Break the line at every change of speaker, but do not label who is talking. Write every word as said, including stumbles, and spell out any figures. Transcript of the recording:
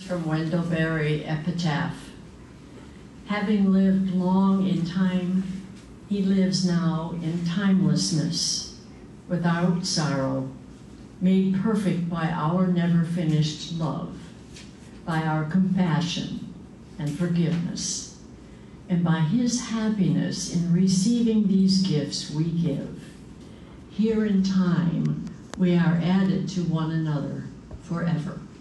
From Wendell Berry, Epitaph. Having lived long in time, he lives now in timelessness, without sorrow, made perfect by our never-finished love, by our compassion and forgiveness, and by his happiness in receiving these gifts we give. Here in time, we are added to one another forever.